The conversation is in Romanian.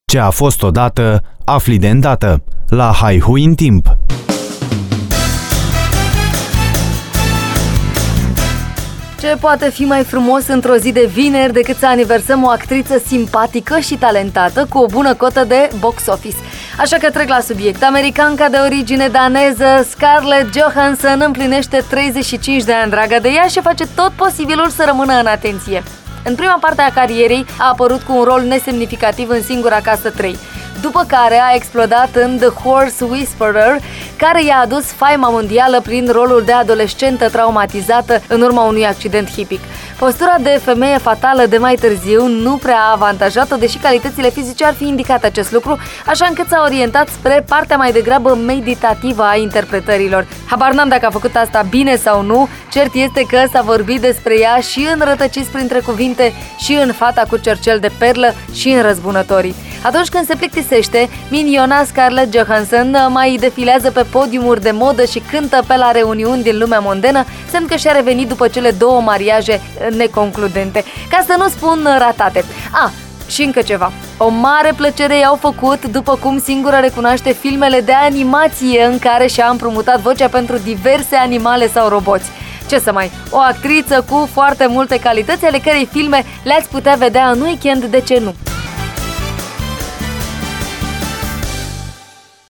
Ce a fost odată, afli de îndată. La Haihui în timp. Ce poate fi mai frumos într-o zi de vineri decât să aniversăm o actriță simpatică și talentată cu o bună cotă de box office? Așa că trec la subiect. Americanca de origine daneză Scarlett Johansson împlinește 35 de ani, dragă de ea, și face tot posibilul să rămână în atenție. În prima parte a carierei a apărut cu un rol nesemnificativ în Singura Casă 3, după care a explodat în The Horse Whisperer, care i-a adus faima mondială prin rolul de adolescentă traumatizată în urma unui accident hipic. Postura de femeie fatală de mai târziu nu prea a avantajat-o, deși calitățile fizice ar fi indicat acest lucru, așa încât s-a orientat spre partea mai degrabă meditativă a interpretărilor. Habar n-am dacă a făcut asta bine sau nu, cert este că s-a vorbit despre ea și în Rătăciți printre cuvinte, și în Fata cu cercel de perlă, și în Răzbunătorii. Atunci când se plictisește, miniona Scarlett Johansson mai defilează pe podiumuri de modă și cântă pe la reuniuni din lumea mondenă, semn că și-a revenit după cele două mariaje neconcludente, ca să nu spun ratate. Și încă ceva. O mare plăcere i-au făcut după cum singură recunoaște filmele de animație în care și-a împrumutat vocea pentru diverse animale sau roboți. Ce să mai, o actriță cu foarte multe calități, ale cărei filme le-ați putea vedea în weekend, de ce nu?